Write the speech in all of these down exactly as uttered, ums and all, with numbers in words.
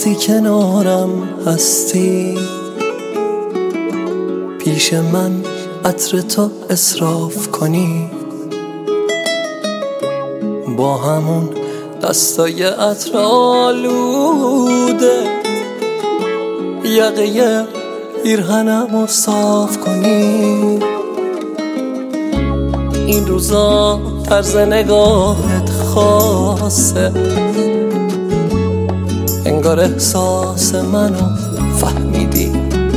وقتی کنارم هستی، پیش من عطر تو اصراف کنی، با همون دستای عطر آلوده یقه پیرهنم رو صاف کنی. این روزا طرز نگاهت خاصه، انگار احساس منو فهمیدی،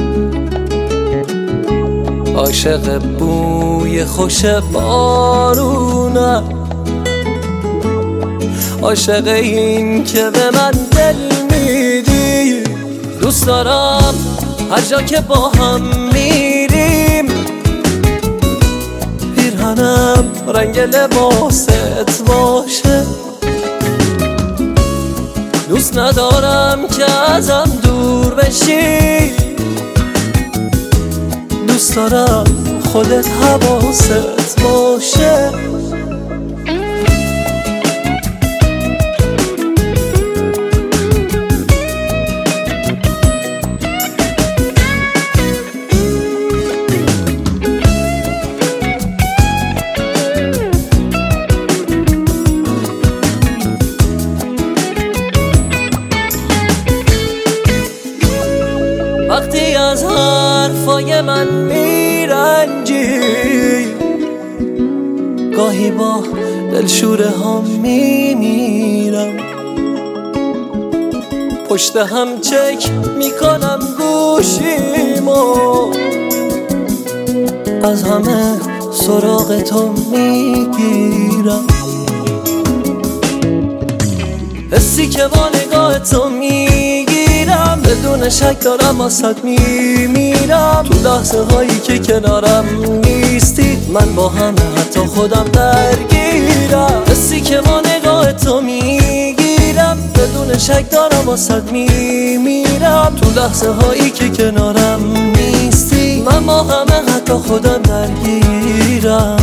عاشق بوی خوش بارونه، عاشق این که به من دل میدی. دوست دارم هر جا که با هم میریم، پیرهنم رنگ لباست باشه. دوست ندارم که ازم دور بشی، دوست دارم خودت حواست باشه. وقتی از حرفای من میرنجی، گاهی با دلشوره ها میمیرم، پشت هم چک میکنم گوشیمو، از همه سراغ تو میگیرم. حسی که با نگاه تو میگیرم، بدون شک دارم واسد میمیرم. تو لحظه هایی که کنارم نیستی، من با همه حتی خودم درگیرم. حسی که با نگاه تو میگیرم، بدون شک دارم واسد میمیرم. تو لحظه هایی که کنارم نیستی، من با همه حتی خودم درگیرم.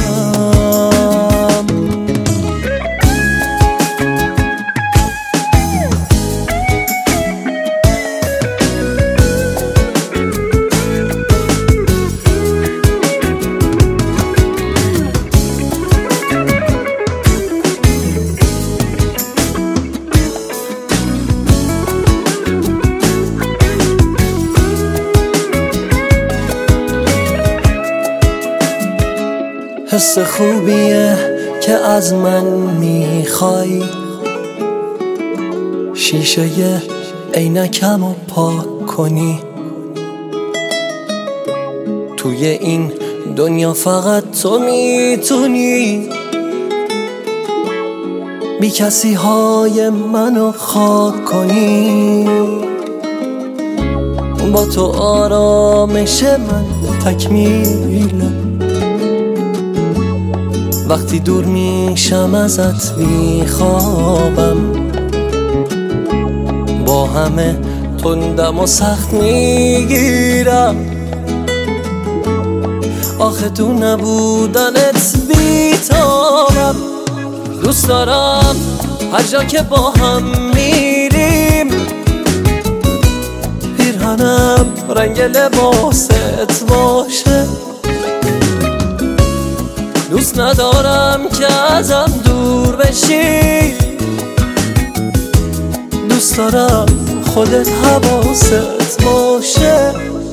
حس خوبیه که از من میخوای، شیشه عینکم رو پاک کنی. توی این دنیا فقط تو میتونی بی کسی های منو خاک کنی. با تو آرامش من تکمیله، وقتی دور میشم ازت میخوابم، با همه تندم و سخت میگیرم. آخه تو نبودنت بیتابم. دوست دارم هر جا که با هم میریم، پیرهنم رنگ لباست باشه. دوست ندارم که ازم دور بشی، دوست دارم خودت حواست باشه.